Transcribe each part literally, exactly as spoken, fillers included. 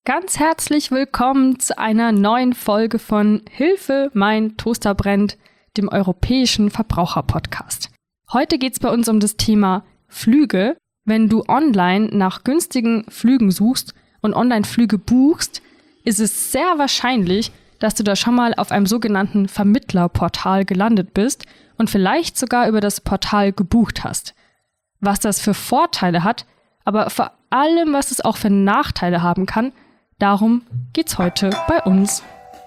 Ganz herzlich willkommen zu einer neuen Folge von Hilfe, mein Toaster brennt, dem europäischen Verbraucherpodcast. Heute geht es bei uns um das Thema Flüge. Wenn du online nach günstigen Flügen suchst und Online-Flüge buchst, ist es sehr wahrscheinlich, dass du da schon mal auf einem sogenannten Vermittlerportal gelandet bist und vielleicht sogar über das Portal gebucht hast. Was das für Vorteile hat, aber vor allem, was es auch für Nachteile haben kann, darum geht's heute bei uns.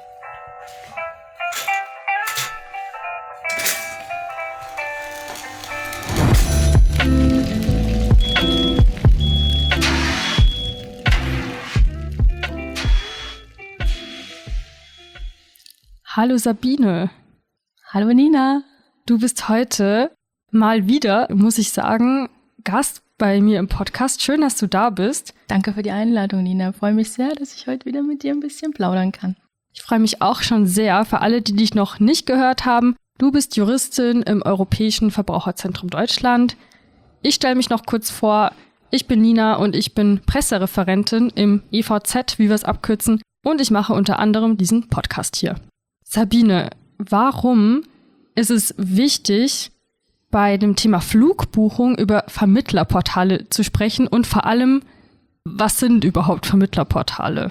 Hallo Sabine. Hallo Nina. Du bist heute mal wieder, muss ich sagen, Gast bei mir im Podcast. Schön, dass du da bist. Danke für die Einladung, Nina. Ich freue mich sehr, dass ich heute wieder mit dir ein bisschen plaudern kann. Ich freue mich auch schon sehr. Für alle, die dich noch nicht gehört haben, du bist Juristin im Europäischen Verbraucherzentrum Deutschland. Ich stelle mich noch kurz vor. Ich bin Nina und ich bin Pressereferentin im E V Z, wie wir es abkürzen. Und ich mache unter anderem diesen Podcast hier. Sabine, warum ist es wichtig, bei dem Thema Flugbuchung über Vermittlerportale zu sprechen und vor allem, was sind überhaupt Vermittlerportale?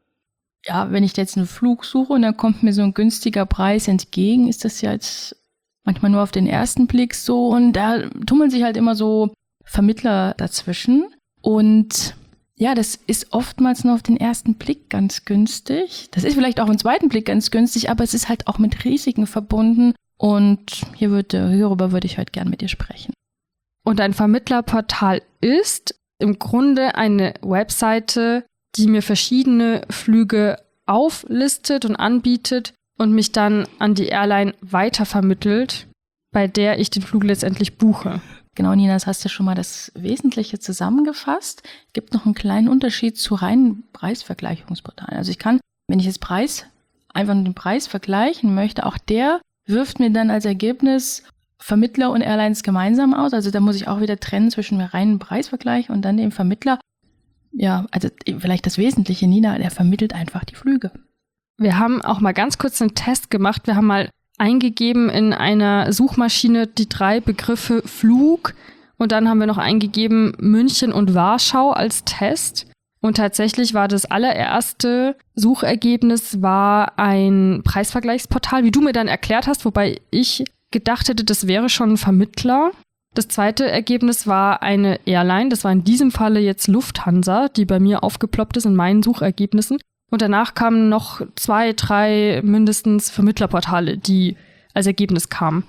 Ja, wenn ich jetzt einen Flug suche und dann kommt mir so ein günstiger Preis entgegen, ist das ja jetzt manchmal nur auf den ersten Blick so und da tummeln sich halt immer so Vermittler dazwischen und ja, das ist oftmals nur auf den ersten Blick ganz günstig. Das ist vielleicht auch im zweiten Blick ganz günstig, aber es ist halt auch mit Risiken verbunden. Und hier würde, hierüber würde ich heute gern mit dir sprechen. Und ein Vermittlerportal ist im Grunde eine Webseite, die mir verschiedene Flüge auflistet und anbietet und mich dann an die Airline weitervermittelt, bei der ich den Flug letztendlich buche. Genau, Nina, das hast du schon mal das Wesentliche zusammengefasst. Es gibt noch einen kleinen Unterschied zu reinen Preisvergleichungsportalen. Also ich kann, wenn ich jetzt Preis, einfach nur den Preis vergleichen möchte, auch der wirft mir dann als Ergebnis Vermittler und Airlines gemeinsam aus. Also da muss ich auch wieder trennen zwischen dem reinen Preisvergleich und dann dem Vermittler. Ja, also vielleicht das Wesentliche, Nina, der vermittelt einfach die Flüge. Wir haben auch mal ganz kurz einen Test gemacht. Wir haben mal eingegeben in einer Suchmaschine die drei Begriffe Flug und dann haben wir noch eingegeben München und Warschau als Test. Und tatsächlich war das allererste Suchergebnis war ein Preisvergleichsportal, wie du mir dann erklärt hast, wobei ich gedacht hätte, das wäre schon ein Vermittler. Das zweite Ergebnis war eine Airline, das war in diesem Falle jetzt Lufthansa, die bei mir aufgeploppt ist in meinen Suchergebnissen. Und danach kamen noch zwei, drei mindestens Vermittlerportale, die als Ergebnis kamen.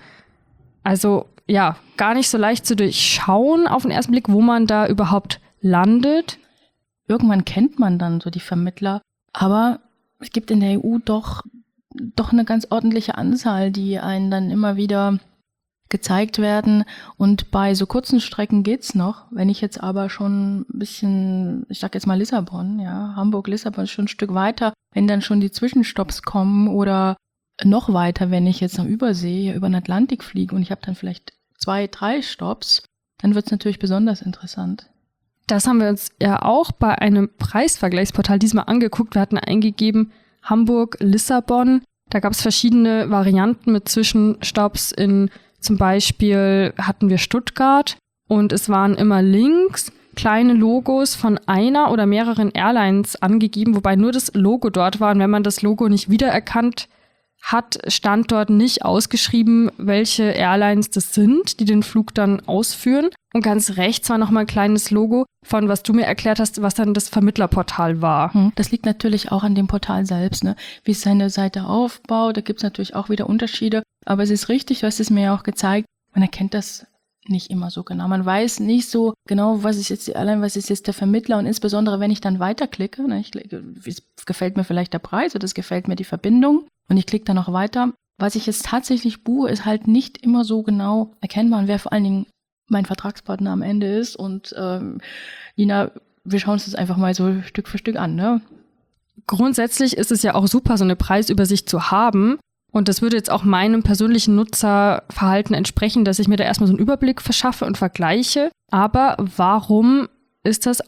Also ja, gar nicht so leicht zu durchschauen auf den ersten Blick, wo man da überhaupt landet. Irgendwann kennt man dann so die Vermittler, aber es gibt in der E U doch, doch eine ganz ordentliche Anzahl, die einen dann immer wieder gezeigt werden und bei so kurzen Strecken geht's noch. Wenn ich jetzt aber schon ein bisschen, ich sag jetzt mal Lissabon, ja, Hamburg, Lissabon ist schon ein Stück weiter, wenn dann schon die Zwischenstopps kommen oder noch weiter, wenn ich jetzt nach Übersee über den Atlantik fliege und ich habe dann vielleicht zwei, drei Stopps, dann wird's natürlich besonders interessant. Das haben wir uns ja auch bei einem Preisvergleichsportal diesmal angeguckt. Wir hatten eingegeben Hamburg, Lissabon. Da gab es verschiedene Varianten mit Zwischenstopps. In zum Beispiel hatten wir Stuttgart und es waren immer Links, kleine Logos von einer oder mehreren Airlines angegeben, wobei nur das Logo dort war. Und wenn man das Logo nicht wiedererkannt hat, stand dort nicht ausgeschrieben, welche Airlines das sind, die den Flug dann ausführen. Und ganz rechts war nochmal ein kleines Logo von, was du mir erklärt hast, was dann das Vermittlerportal war. Das liegt natürlich auch an dem Portal selbst, ne? Wie es seine Seite aufbaut, da gibt es natürlich auch wieder Unterschiede. Aber es ist richtig, du hast es mir ja auch gezeigt, man erkennt das nicht immer so genau. Man weiß nicht so genau, was ist jetzt die Airline, was ist jetzt der Vermittler und insbesondere, wenn ich dann weiterklicke, ne, ich klicke, es gefällt mir vielleicht der Preis oder es gefällt mir die Verbindung und ich klicke dann noch weiter. Was ich jetzt tatsächlich buche, ist halt nicht immer so genau erkennbar und wer vor allen Dingen mein Vertragspartner am Ende ist und ähm, Nina, wir schauen uns das einfach mal so Stück für Stück an, ne? Grundsätzlich ist es ja auch super, so eine Preisübersicht zu haben. Und das würde jetzt auch meinem persönlichen Nutzerverhalten entsprechen, dass ich mir da erstmal so einen Überblick verschaffe und vergleiche. Aber warum ist das auch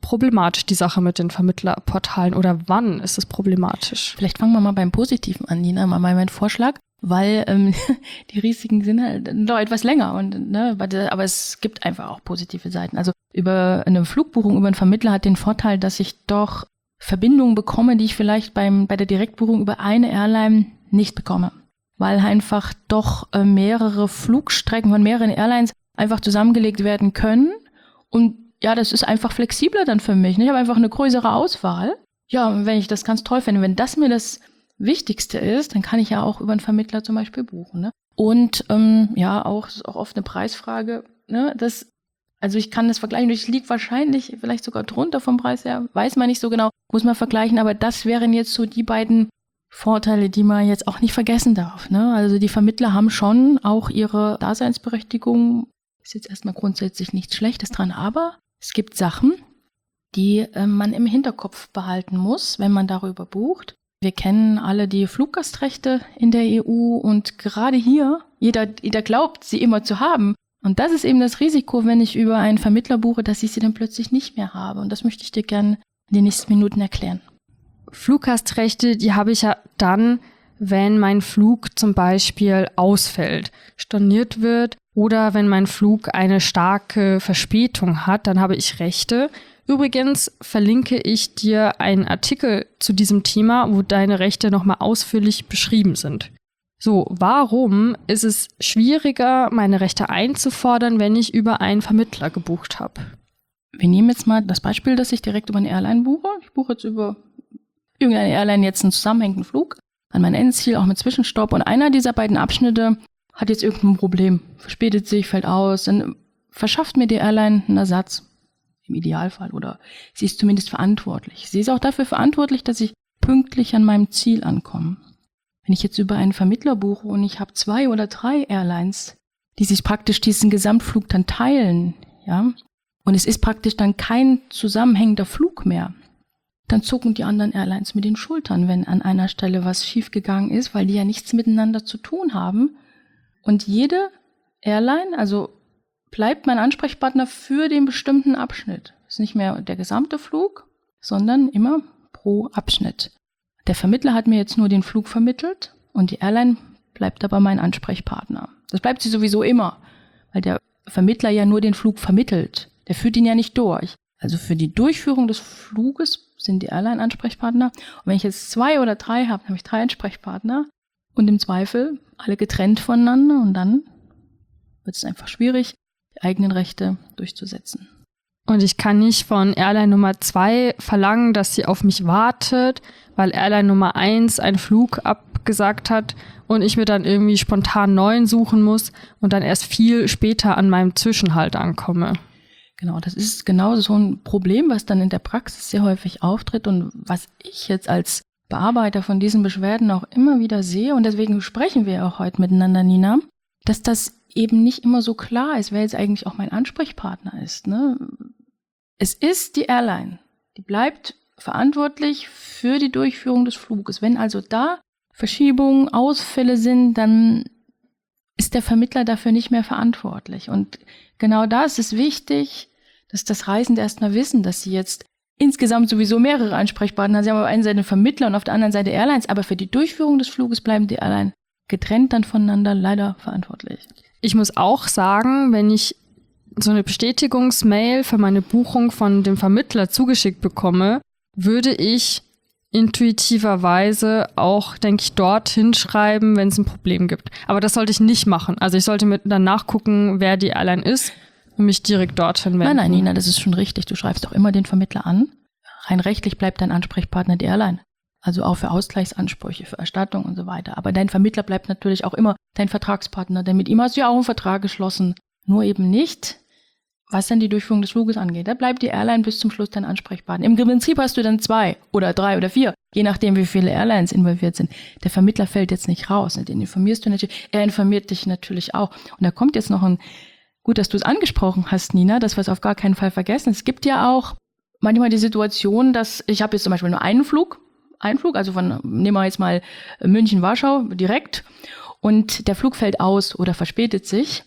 problematisch, die Sache mit den Vermittlerportalen, oder wann ist es problematisch? Vielleicht fangen wir mal beim Positiven an, Nina, mal mein Vorschlag, weil ähm, die Risiken sind halt noch etwas länger, und ne, aber es gibt einfach auch positive Seiten. Also über eine Flugbuchung über einen Vermittler hat den Vorteil, dass ich doch Verbindungen bekomme, die ich vielleicht beim bei der Direktbuchung über eine Airline nicht bekomme, weil einfach doch äh, mehrere Flugstrecken von mehreren Airlines einfach zusammengelegt werden können, und ja, das ist einfach flexibler dann für mich. Ich habe einfach eine größere Auswahl. Ja, und wenn ich das ganz toll finde, wenn das mir das Wichtigste ist, dann kann ich ja auch über einen Vermittler zum Beispiel buchen. Ne? Und ähm, ja, auch, das ist auch oft eine Preisfrage. Ne? Das, also ich kann das vergleichen. Ich liege wahrscheinlich vielleicht sogar drunter vom Preis her. Weiß man nicht so genau, muss man vergleichen. Aber das wären jetzt so die beiden Vorteile, die man jetzt auch nicht vergessen darf. Ne? Also die Vermittler haben schon auch ihre Daseinsberechtigung. Ist jetzt erstmal grundsätzlich nichts Schlechtes dran, aber es gibt Sachen, die äh, man im Hinterkopf behalten muss, wenn man darüber bucht. Wir kennen alle die Fluggastrechte in der E U, und gerade hier, jeder, jeder glaubt, sie immer zu haben. Und das ist eben das Risiko, wenn ich über einen Vermittler buche, dass ich sie dann plötzlich nicht mehr habe. Und das möchte ich dir gerne in den nächsten Minuten erklären. Fluggastrechte, die habe ich ja dann, wenn mein Flug zum Beispiel ausfällt, storniert wird, oder wenn mein Flug eine starke Verspätung hat, dann habe ich Rechte. Übrigens verlinke ich dir einen Artikel zu diesem Thema, wo deine Rechte nochmal ausführlich beschrieben sind. So, warum ist es schwieriger, meine Rechte einzufordern, wenn ich über einen Vermittler gebucht habe? Wir nehmen jetzt mal das Beispiel, dass ich direkt über eine Airline buche. Ich buche jetzt über irgendeine Airline jetzt einen zusammenhängenden Flug an mein Endziel, auch mit Zwischenstopp. Und einer dieser beiden Abschnitte hat jetzt irgendein Problem, verspätet sich, fällt aus, dann verschafft mir die Airline einen Ersatz, im Idealfall, oder sie ist zumindest verantwortlich. Sie ist auch dafür verantwortlich, dass ich pünktlich an meinem Ziel ankomme. Wenn ich jetzt über einen Vermittler buche und ich habe zwei oder drei Airlines, die sich praktisch diesen Gesamtflug dann teilen, ja, und es ist praktisch dann kein zusammenhängender Flug mehr, dann zucken die anderen Airlines mit den Schultern, wenn an einer Stelle was schiefgegangen ist, weil die ja nichts miteinander zu tun haben. Und jede Airline, also bleibt mein Ansprechpartner für den bestimmten Abschnitt. Das ist nicht mehr der gesamte Flug, sondern immer pro Abschnitt. Der Vermittler hat mir jetzt nur den Flug vermittelt, und die Airline bleibt aber mein Ansprechpartner. Das bleibt sie sowieso immer, weil der Vermittler ja nur den Flug vermittelt. Der führt ihn ja nicht durch. Also für die Durchführung des Fluges sind die Airline-Ansprechpartner. Und wenn ich jetzt zwei oder drei habe, dann habe ich drei Ansprechpartner. Und im Zweifel alle getrennt voneinander, und dann wird es einfach schwierig, die eigenen Rechte durchzusetzen. Und ich kann nicht von Airline Nummer zwei verlangen, dass sie auf mich wartet, weil Airline Nummer eins einen Flug abgesagt hat und ich mir dann irgendwie spontan neuen suchen muss und dann erst viel später an meinem Zwischenhalt ankomme. Genau, das ist genau so ein Problem, was dann in der Praxis sehr häufig auftritt und was ich jetzt als Bearbeiter von diesen Beschwerden auch immer wieder sehe, und deswegen sprechen wir auch heute miteinander, Nina, dass das eben nicht immer so klar ist, wer jetzt eigentlich auch mein Ansprechpartner ist. Ne? Es ist die Airline, die bleibt verantwortlich für die Durchführung des Fluges. Wenn also da Verschiebungen, Ausfälle sind, dann ist der Vermittler dafür nicht mehr verantwortlich. Und genau da ist es wichtig, dass das Reisende erstmal wissen, dass sie jetzt insgesamt sowieso mehrere Ansprechpartner haben. Sie haben auf der einen Seite Vermittler und auf der anderen Seite Airlines, aber für die Durchführung des Fluges bleiben die Airlines getrennt dann voneinander leider verantwortlich. Ich muss auch sagen, wenn ich so eine Bestätigungsmail für meine Buchung von dem Vermittler zugeschickt bekomme, würde ich intuitiverweise auch, denke ich, dort hinschreiben, wenn es ein Problem gibt. Aber das sollte ich nicht machen. Also ich sollte mir dann nachgucken, wer die Airline ist und mich direkt dorthin wenden. Nein, nein, Nina, das ist schon richtig. Du schreibst auch immer den Vermittler an. Rein rechtlich bleibt dein Ansprechpartner die Airline. Also auch für Ausgleichsansprüche, für Erstattung und so weiter. Aber dein Vermittler bleibt natürlich auch immer dein Vertragspartner, denn mit ihm hast du ja auch einen Vertrag geschlossen. Nur eben nicht, was dann die Durchführung des Fluges angeht. Da bleibt die Airline bis zum Schluss dein Ansprechpartner. Im Prinzip hast du dann zwei oder drei oder vier, je nachdem, wie viele Airlines involviert sind. Der Vermittler fällt jetzt nicht raus. Den informierst du natürlich. Er informiert dich natürlich auch. Und da kommt jetzt noch ein, gut, dass du es angesprochen hast, Nina, dass wir es auf gar keinen Fall vergessen. Es gibt ja auch manchmal die Situation, dass ich habe jetzt zum Beispiel nur einen Flug, einen Flug, also von, nehmen wir jetzt mal München-Warschau direkt, und der Flug fällt aus oder verspätet sich.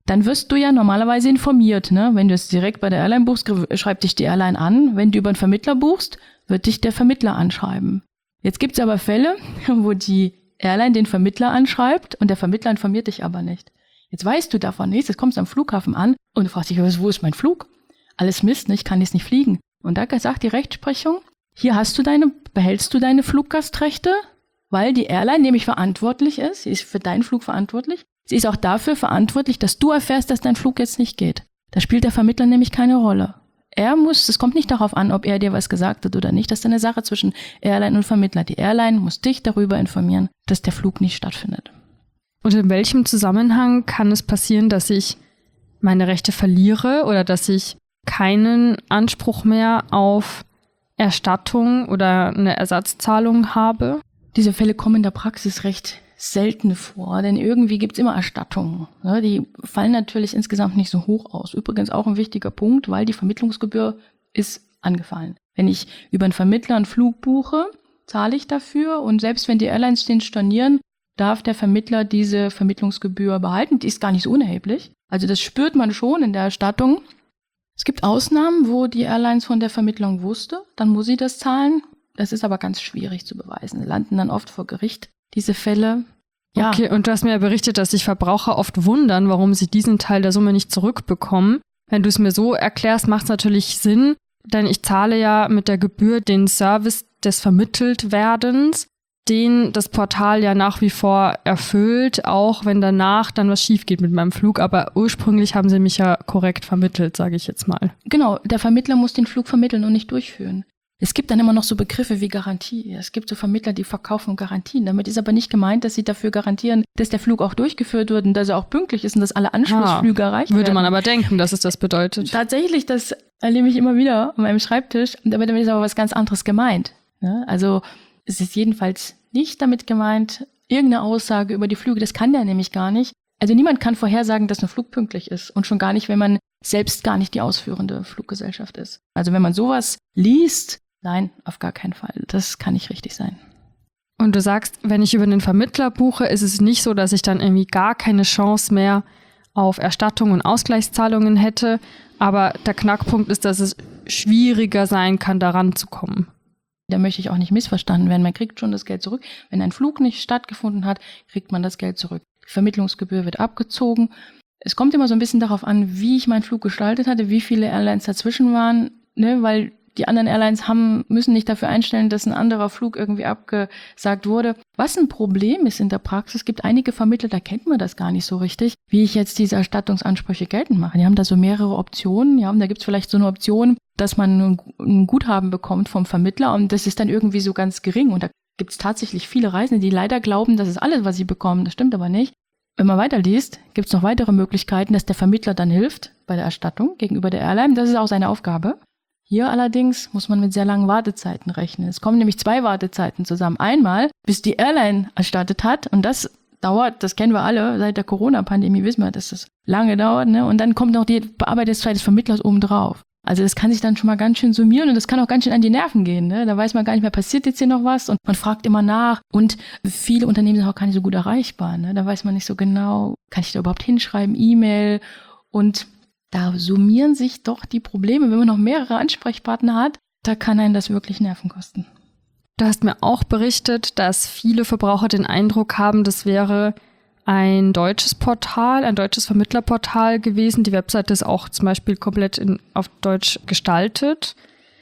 dann wirst du ja normalerweise informiert. Ne? Wenn du es direkt bei der Airline buchst, schreibt dich die Airline an. Wenn du über einen Vermittler buchst, wird dich der Vermittler anschreiben. Jetzt gibt es aber Fälle, wo die Airline den Vermittler anschreibt und der Vermittler informiert dich aber nicht. Jetzt weißt du davon nichts, jetzt kommst du am Flughafen an und du fragst dich, wo ist mein Flug? Alles Mist, ich kann jetzt nicht fliegen. Und da sagt die Rechtsprechung, hier hast du deine, behältst du deine Fluggastrechte, weil die Airline nämlich verantwortlich ist, sie ist für deinen Flug verantwortlich. Sie ist auch dafür verantwortlich, dass du erfährst, dass dein Flug jetzt nicht geht. Da spielt der Vermittler nämlich keine Rolle. Er muss, es kommt nicht darauf an, ob er dir was gesagt hat oder nicht. Das ist eine Sache zwischen Airline und Vermittler. Die Airline muss dich darüber informieren, dass der Flug nicht stattfindet. Und in welchem Zusammenhang kann es passieren, dass ich meine Rechte verliere oder dass ich keinen Anspruch mehr auf Erstattung oder eine Ersatzzahlung habe? Diese Fälle kommen in der Praxis recht selten vor, denn irgendwie gibt's immer Erstattungen. Ne? Die fallen natürlich insgesamt nicht so hoch aus. Übrigens auch ein wichtiger Punkt, weil die Vermittlungsgebühr ist angefallen. Wenn ich über einen Vermittler einen Flug buche, zahle ich dafür und selbst wenn die Airlines den stornieren, darf der Vermittler diese Vermittlungsgebühr behalten. Die ist gar nicht so unerheblich. Also das spürt man schon in der Erstattung. Es gibt Ausnahmen, wo die Airlines von der Vermittlung wusste, dann muss sie das zahlen. Das ist aber ganz schwierig zu beweisen. Sie landen dann oft vor Gericht, diese Fälle. Ja. Okay, und du hast mir ja berichtet, dass sich Verbraucher oft wundern, warum sie diesen Teil der Summe nicht zurückbekommen. Wenn du es mir so erklärst, macht es natürlich Sinn, denn ich zahle ja mit der Gebühr den Service des Vermitteltwerdens, den das Portal ja nach wie vor erfüllt, auch wenn danach dann was schief geht mit meinem Flug. Aber ursprünglich haben sie mich ja korrekt vermittelt, sage ich jetzt mal. Genau, der Vermittler muss den Flug vermitteln und nicht durchführen. Es gibt dann immer noch so Begriffe wie Garantie. Es gibt so Vermittler, die verkaufen Garantien. Damit ist aber nicht gemeint, dass sie dafür garantieren, dass der Flug auch durchgeführt wird und dass er auch pünktlich ist und dass alle Anschlussflüge ah, erreicht würde werden. Würde man aber denken, dass es das bedeutet. Tatsächlich, das erlebe ich immer wieder an meinem Schreibtisch. Damit ist aber was ganz anderes gemeint. Ja, also es ist jedenfalls nicht damit gemeint, irgendeine Aussage über die Flüge. Das kann der nämlich gar nicht. Also niemand kann vorhersagen, dass ein Flug pünktlich ist. Und schon gar nicht, wenn man selbst gar nicht die ausführende Fluggesellschaft ist. Also wenn man sowas liest, nein, auf gar keinen Fall. Das kann nicht richtig sein. Und du sagst, wenn ich über einen Vermittler buche, ist es nicht so, dass ich dann irgendwie gar keine Chance mehr auf Erstattung und Ausgleichszahlungen hätte. Aber der Knackpunkt ist, dass es schwieriger sein kann, daran zu kommen. Da möchte ich auch nicht missverstanden werden. Man kriegt schon das Geld zurück. Wenn ein Flug nicht stattgefunden hat, kriegt man das Geld zurück. Die Vermittlungsgebühr wird abgezogen. Es kommt immer so ein bisschen darauf an, wie ich meinen Flug gestaltet hatte, wie viele Airlines dazwischen waren, ne, weil die anderen Airlines haben, müssen nicht dafür einstellen, dass ein anderer Flug irgendwie abgesagt wurde. Was ein Problem ist in der Praxis, es gibt einige Vermittler, da kennt man das gar nicht so richtig, wie ich jetzt diese Erstattungsansprüche geltend mache. Die haben da so mehrere Optionen, ja, und da gibt es vielleicht so eine Option, dass man ein Guthaben bekommt vom Vermittler und das ist dann irgendwie so ganz gering. Und da gibt es tatsächlich viele Reisende, die leider glauben, das ist alles, was sie bekommen. Das stimmt aber nicht. Wenn man weiterliest, gibt es noch weitere Möglichkeiten, dass der Vermittler dann hilft bei der Erstattung gegenüber der Airline. Das ist auch seine Aufgabe. Hier allerdings muss man mit sehr langen Wartezeiten rechnen. Es kommen nämlich zwei Wartezeiten zusammen. Einmal, bis die Airline erstattet hat und das dauert, das kennen wir alle, seit der Corona-Pandemie wissen wir, dass das lange dauert, ne? Und dann kommt noch die Bearbeitungszeit des Vermittlers obendrauf. Also das kann sich dann schon mal ganz schön summieren und das kann auch ganz schön an die Nerven gehen, ne? Da weiß man gar nicht mehr, passiert jetzt hier noch was und man fragt immer nach und viele Unternehmen sind auch gar nicht so gut erreichbar, ne? Da weiß man nicht so genau, kann ich da überhaupt hinschreiben, E-Mail und da summieren sich doch die Probleme, wenn man noch mehrere Ansprechpartner hat, da kann einen das wirklich Nerven kosten. Du hast mir auch berichtet, dass viele Verbraucher den Eindruck haben, das wäre ein deutsches Portal, ein deutsches Vermittlerportal gewesen. Die Webseite ist auch zum Beispiel komplett in, auf Deutsch gestaltet.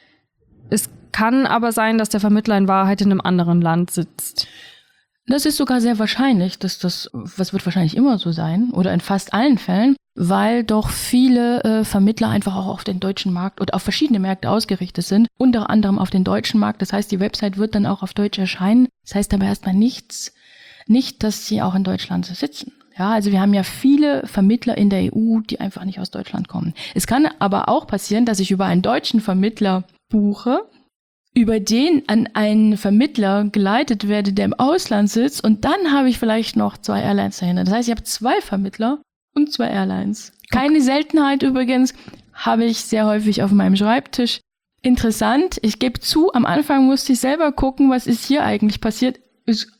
Es kann aber sein, dass der Vermittler in Wahrheit in einem anderen Land sitzt. Das ist sogar sehr wahrscheinlich, dass das, was wird wahrscheinlich immer so sein, oder in fast allen Fällen, weil doch viele äh, Vermittler einfach auch auf den deutschen Markt oder auf verschiedene Märkte ausgerichtet sind, unter anderem auf den deutschen Markt. Das heißt, die Website wird dann auch auf Deutsch erscheinen. Das heißt aber erstmal nichts, nicht, dass sie auch in Deutschland sitzen. Ja, also wir haben ja viele Vermittler in der E U, die einfach nicht aus Deutschland kommen. Es kann aber auch passieren, dass ich über einen deutschen Vermittler buche, über den an einen Vermittler geleitet werde, der im Ausland sitzt und dann habe ich vielleicht noch zwei Airlines dahinter. Das heißt, ich habe zwei Vermittler und zwei Airlines. Keine Seltenheit übrigens, habe ich sehr häufig auf meinem Schreibtisch. Interessant, ich gebe zu, am Anfang musste ich selber gucken, was ist hier eigentlich passiert. Ist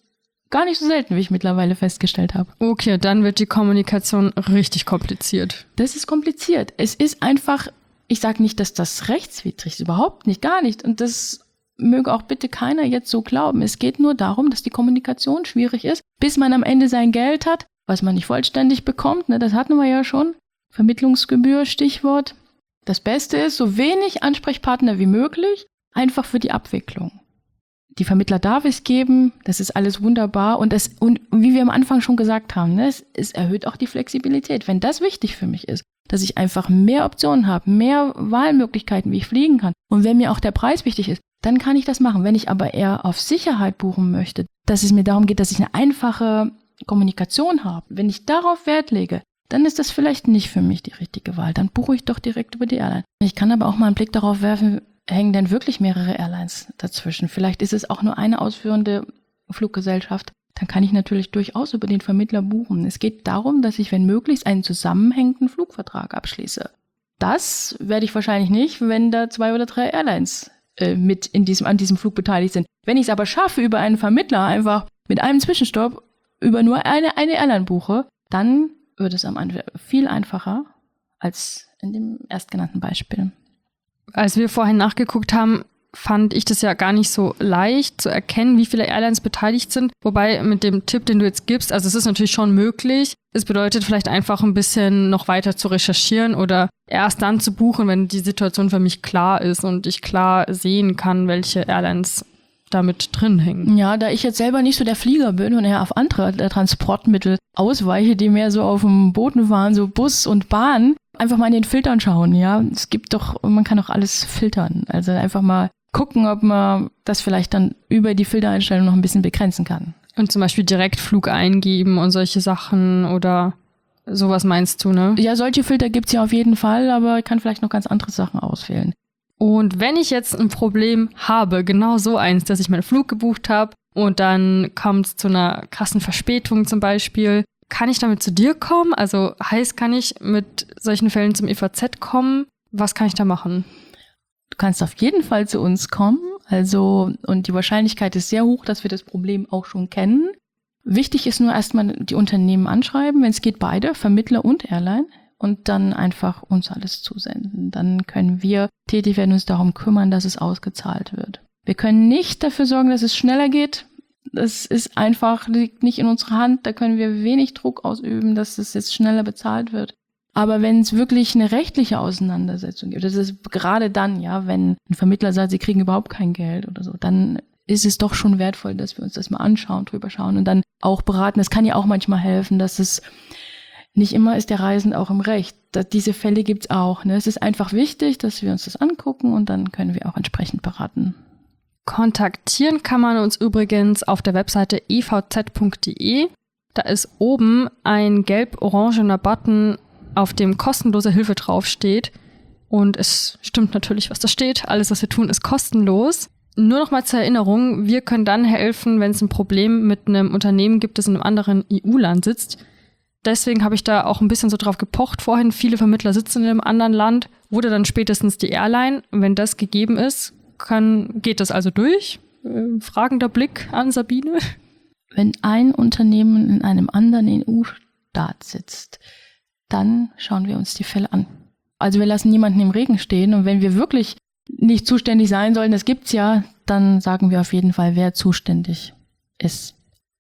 Gar nicht so selten, wie ich mittlerweile festgestellt habe. Okay, dann wird die Kommunikation richtig kompliziert. Das ist kompliziert. Es ist einfach, ich sage nicht, dass das rechtswidrig ist, überhaupt nicht, gar nicht. Und das möge auch bitte keiner jetzt so glauben. Es geht nur darum, dass die Kommunikation schwierig ist, bis man am Ende sein Geld hat, was man nicht vollständig bekommt. Ne, das hatten wir ja schon. Vermittlungsgebühr, Stichwort. Das Beste ist, so wenig Ansprechpartner wie möglich, einfach für die Abwicklung. Die Vermittler darf es geben, das ist alles wunderbar. Und, das, und wie wir am Anfang schon gesagt haben, ne, es, es erhöht auch die Flexibilität. Wenn das wichtig für mich ist, dass ich einfach mehr Optionen habe, mehr Wahlmöglichkeiten, wie ich fliegen kann. Und wenn mir auch der Preis wichtig ist, dann kann ich das machen. Wenn ich aber eher auf Sicherheit buchen möchte, dass es mir darum geht, dass ich eine einfache Kommunikation habe, wenn ich darauf Wert lege, dann ist das vielleicht nicht für mich die richtige Wahl. Dann buche ich doch direkt über die Airline. Ich kann aber auch mal einen Blick darauf werfen, hängen denn wirklich mehrere Airlines dazwischen? Vielleicht ist es auch nur eine ausführende Fluggesellschaft. Dann kann ich natürlich durchaus über den Vermittler buchen. Es geht darum, dass ich, wenn möglich, einen zusammenhängenden Flugvertrag abschließe. Das werde ich wahrscheinlich nicht, wenn da zwei oder drei Airlines äh, mit in diesem, an diesem Flug beteiligt sind. Wenn ich es aber schaffe, über einen Vermittler einfach mit einem Zwischenstopp über nur eine, eine Airline buche, dann wird es am Anfang viel einfacher als in dem erstgenannten Beispiel. Als wir vorhin nachgeguckt haben, fand ich das ja gar nicht so leicht zu erkennen, wie viele Airlines beteiligt sind. Wobei mit dem Tipp, den du jetzt gibst, also es ist natürlich schon möglich. Es bedeutet vielleicht einfach ein bisschen noch weiter zu recherchieren oder erst dann zu buchen, wenn die Situation für mich klar ist und ich klar sehen kann, welche Airlines damit drin hängen. Ja, da ich jetzt selber nicht so der Flieger bin und eher auf andere Transportmittel ausweiche, die mehr so auf dem Boden fahren, so Bus und Bahn, einfach mal in den Filtern schauen, ja. Es gibt doch, man kann doch alles filtern. Also einfach mal gucken, ob man das vielleicht dann über die Filtereinstellung noch ein bisschen begrenzen kann. Und zum Beispiel Direktflug eingeben und solche Sachen oder sowas meinst du, ne? Ja, solche Filter gibt's ja auf jeden Fall, aber ich kann vielleicht noch ganz andere Sachen auswählen. Und wenn ich jetzt ein Problem habe, genau so eins, dass ich meinen Flug gebucht habe und dann kommt es zu einer krassen Verspätung zum Beispiel, kann ich damit zu dir kommen? Also heißt, kann ich mit solchen Fällen zum E V Z kommen? Was kann ich da machen? Du kannst auf jeden Fall zu uns kommen. Also, und die Wahrscheinlichkeit ist sehr hoch, dass wir das Problem auch schon kennen. Wichtig ist nur erstmal die Unternehmen anschreiben, wenn es geht, beide, Vermittler und Airline. Und dann einfach uns alles zusenden. Dann können wir tätig werden, uns darum kümmern, dass es ausgezahlt wird. Wir können nicht dafür sorgen, dass es schneller geht. Das ist einfach, liegt nicht in unserer Hand. Da können wir wenig Druck ausüben, dass es jetzt schneller bezahlt wird. Aber wenn es wirklich eine rechtliche Auseinandersetzung gibt, das ist gerade dann, ja, wenn ein Vermittler sagt, sie kriegen überhaupt kein Geld oder so, dann ist es doch schon wertvoll, dass wir uns das mal anschauen, drüber schauen und dann auch beraten. Das kann ja auch manchmal helfen, dass es nicht immer ist der Reisende auch im Recht. Das, diese Fälle gibt's auch. Ne? Es ist einfach wichtig, dass wir uns das angucken und dann können wir auch entsprechend beraten. Kontaktieren kann man uns übrigens auf der Webseite e v z punkt d e. Da ist oben ein gelb-orangener Button, auf dem kostenlose Hilfe draufsteht. Und es stimmt natürlich, was da steht. Alles, was wir tun, ist kostenlos. Nur noch mal zur Erinnerung, wir können dann helfen, wenn es ein Problem mit einem Unternehmen gibt, das in einem anderen E U-Land sitzt. Deswegen habe ich da auch ein bisschen so drauf gepocht vorhin. Viele Vermittler sitzen in einem anderen Land, wurde dann spätestens die Airline. Wenn das gegeben ist, kann, geht das also durch? Äh, fragender Blick an Sabine. Wenn ein Unternehmen in einem anderen E U-Staat sitzt, dann schauen wir uns die Fälle an. Also wir lassen niemanden im Regen stehen und wenn wir wirklich nicht zuständig sein sollen, das gibt's ja, dann sagen wir auf jeden Fall, wer zuständig ist.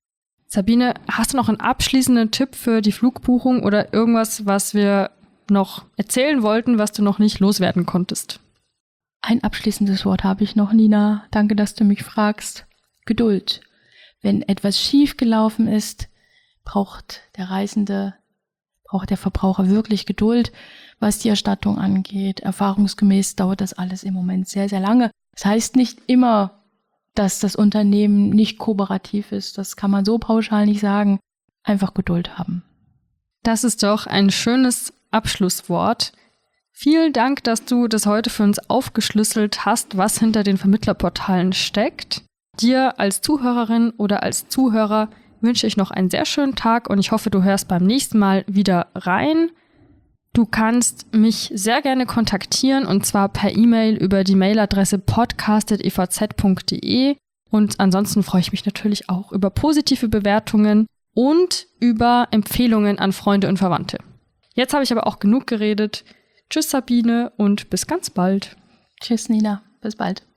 Sabine, hast du noch einen abschließenden Tipp für die Flugbuchung oder irgendwas, was wir noch erzählen wollten, was du noch nicht loswerden konntest? Ein abschließendes Wort habe ich noch, Nina. Danke, dass du mich fragst. Geduld. Wenn etwas schief gelaufen ist, braucht der Reisende, braucht der Verbraucher wirklich Geduld, was die Erstattung angeht. Erfahrungsgemäß dauert das alles im Moment sehr, sehr lange. Das heißt nicht immer, dass das Unternehmen nicht kooperativ ist. Das kann man so pauschal nicht sagen. Einfach Geduld haben. Das ist doch ein schönes Abschlusswort. Vielen Dank, dass du das heute für uns aufgeschlüsselt hast, was hinter den Vermittlerportalen steckt. Dir als Zuhörerin oder als Zuhörer wünsche ich noch einen sehr schönen Tag und ich hoffe, du hörst beim nächsten Mal wieder rein. Du kannst mich sehr gerne kontaktieren und zwar per E-Mail über die Mailadresse podcast punkt e v z punkt d e. Und ansonsten freue ich mich natürlich auch über positive Bewertungen und über Empfehlungen an Freunde und Verwandte. Jetzt habe ich aber auch genug geredet. Tschüss Sabine und bis ganz bald. Tschüss Nina, bis bald.